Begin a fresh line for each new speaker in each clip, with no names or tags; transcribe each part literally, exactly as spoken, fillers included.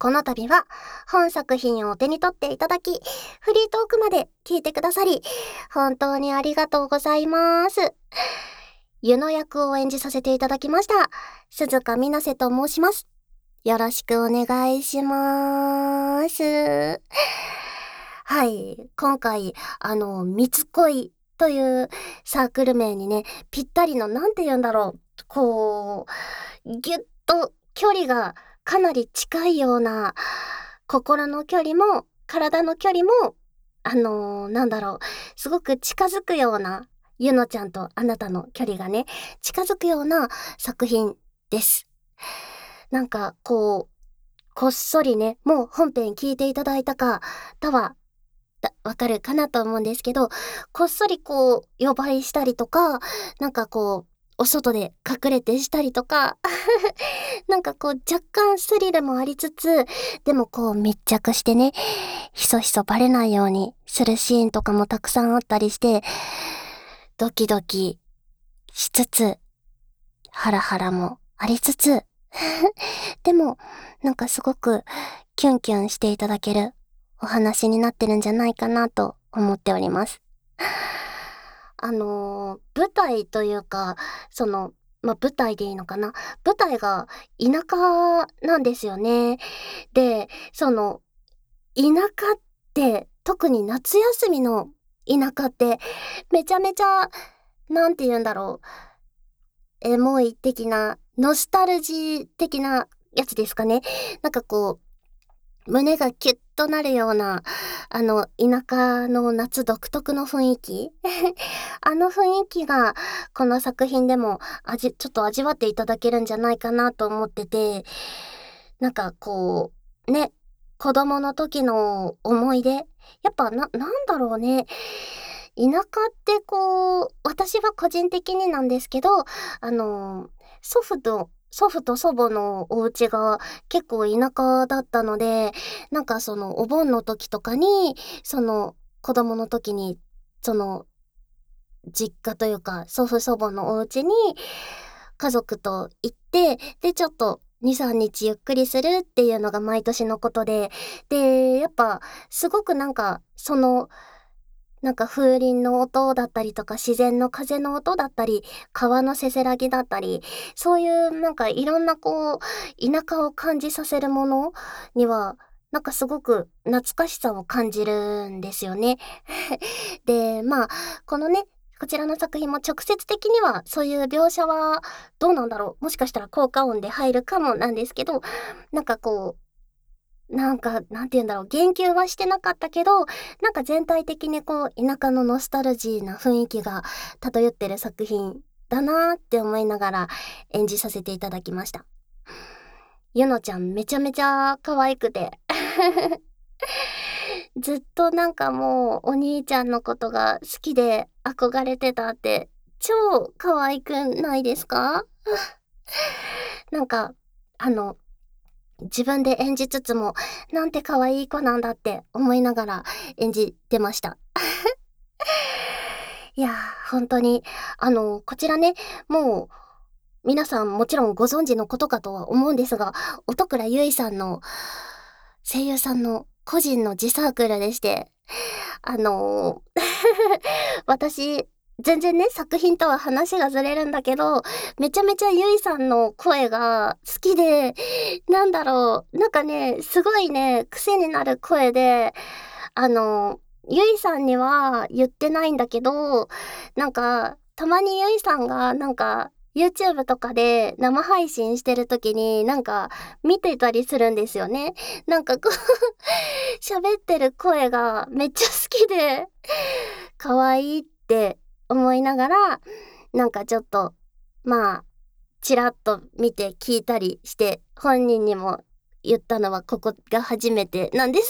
この度は本作品をお手に取っていただき、フリートークまで聞いてくださり、本当にありがとうございます。湯の役を演じさせていただきました、鈴鹿みなせと申します。よろしくお願いします。はい、今回、あの、みつ恋というサークル名にね、ぴったりの、なんて言うんだろう、こう、ぎゅっと距離がかなり近いような、心の距離も体の距離もあのー、なんだろうすごく近づくような、ゆのちゃんとあなたの距離がね近づくような作品です。なんかこうこっそりね、もう本編聞いていただいた方はわかるかなと思うんですけど、こっそりこう予売したりとか、なんかこうお外で隠れてしたりとかなんかこう若干スリルもありつつ、でもこう密着してね、ひそひそバレないようにするシーンとかもたくさんあったりして、ドキドキしつつハラハラもありつつでもなんかすごくキュンキュンしていただけるお話になってるんじゃないかなと思っております。あのー、舞台というか、その、まあ、舞台でいいのかな、舞台が田舎なんですよね。で、その、田舎って、特に夏休みの田舎って、めちゃめちゃ、なんて言うんだろう、エモい的な、ノスタルジー的なやつですかね。なんかこう、胸がキュッとなるような、あの、田舎の夏独特の雰囲気あの雰囲気が、この作品でも、味、ちょっと味わっていただけるんじゃないかなと思ってて、なんかこう、ね、子供の時の思い出、やっぱな、なんだろうね。田舎ってこう、私は個人的になんですけど、あの、祖父と、祖父と祖母のお家が結構田舎だったので、なんかそのお盆の時とかに、その子供の時に、その実家というか祖父祖母のお家に家族と行って、でちょっとに、さんにちゆっくりするっていうのが毎年のことで、で、やっぱすごくなんかそのなんか風鈴の音だったりとか自然の風の音だったり川のせせらぎだったり、そういうなんかいろんなこう田舎を感じさせるものにはなんかすごく懐かしさを感じるんですよね。で、まあこのねこちらの作品も直接的にはそういう描写はどうなんだろう、もしかしたら効果音で入るかもなんですけど、なんかこうなんか、なんて言うんだろう、言及はしてなかったけど、なんか全体的にこう、田舎のノスタルジーな雰囲気が漂ってる作品だなーって思いながら演じさせていただきました。ゆのちゃんめちゃめちゃ可愛くてずっとなんかもうお兄ちゃんのことが好きで憧れてたって超可愛くないですか？なんか、あの、自分で演じつつも、なんて可愛い子なんだって思いながら演じてました。いやー、本当に、あの、こちらね、もう、皆さんもちろんご存知のことかとは思うんですが、音倉ゆいさんの声優さんの個人の自サークルでして、あのー私、全然ね、作品とは話がずれるんだけど、めちゃめちゃゆいさんの声が好きで、なんだろう、なんかね、すごいね、癖になる声で、あの、ゆいさんには言ってないんだけど、なんか、たまにゆいさんが、なんか、YouTube とかで生配信してる時になんか見てたりするんですよね。なんかこう喋ってる声がめっちゃ好きで可愛いって思いながら、なんかちょっとまあちらっと見て聞いたりして、本人にも言ったのはここが初めてなんです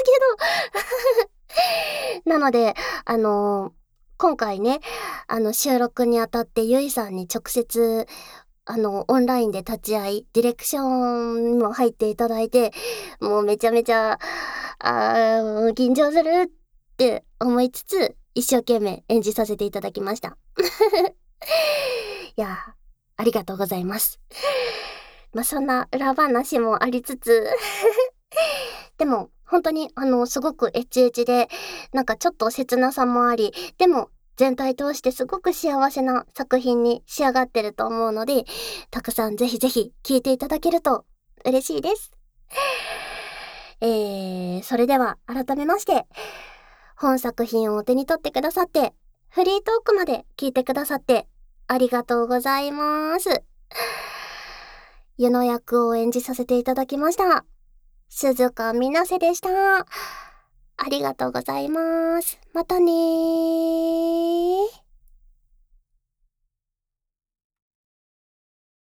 けどなのであのー、今回ねあの収録にあたってゆいさんに直接あのオンラインで立ち会いディレクションにも入っていただいて、もうめちゃめちゃあー緊張するって思いつつ一生懸命演じさせていただきましたいやー、ありがとうございます。まあそんな裏話もありつつでも、本当に、あの、すごくエチエチで、なんかちょっと切なさもあり、でも、全体通してすごく幸せな作品に仕上がってると思うので、たくさんぜひぜひ聴いていただけると嬉しいです。えー、それでは改めまして、本作品をお手に取ってくださって、フリートークまで聞いてくださって、ありがとうございます。湯の役を演じさせていただきました。鈴鹿みなせでした。ありがとうございます。またねー。